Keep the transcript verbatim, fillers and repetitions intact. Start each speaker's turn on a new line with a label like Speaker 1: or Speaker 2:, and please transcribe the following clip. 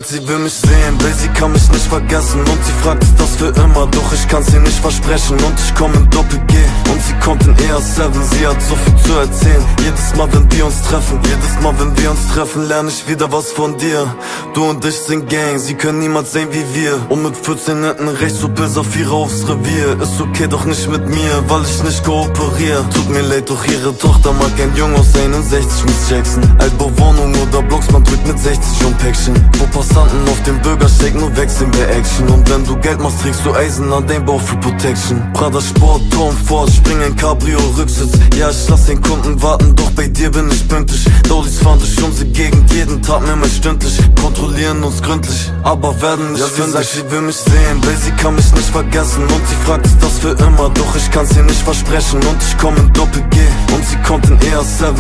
Speaker 1: sie will mich sehen, weil sie kann mich nicht vergessen. Und sie fragt, ist das für immer, doch ich kann's ihr nicht versprechen. Und ich komm in Doppel-G und sie kommt in E R sieben. Sie hat so viel zu erzählen, jedes Mal wenn wir uns treffen. Jedes Mal wenn wir uns treffen, lerne ich wieder was von dir. Du und ich sind Gang, sie können niemals sehen wie wir. Und mit vierzehn hinten rechts, so bis auf ihre aufs Revier. Ist okay, doch nicht mit mir, weil ich nicht kooperiere. Tut mir leid, doch ihre Tochter mag ein Jung aus einundsechzig, Miss Jackson. Altbauwohnung oder Blocks, man drückt mit sechzig um Päckchen. Wo Passanten auf dem Bürgersteig nur wechseln bei Action. Und wenn du Geld machst, trägst du Eisen an dein Bauch für Protection. Prada Sport, Tom Ford, spring ein Cabrio Rücksitz. Ja, ich lass den Kunden warten, doch bei dir bin ich pünktlich. Dowlies fahren durch unsere Gegend, jeden Tag mehrmals stündlich. Kontrollieren uns gründlich, aber werden nicht fündig. Ja, sie sagt, sie will mich sehen, weil sie kann mich nicht vergessen. Und sie fragt, ist das für immer, doch ich kann's ihr nicht versprechen. Und ich komm in Doppel-G und sie kommt in E R sieben.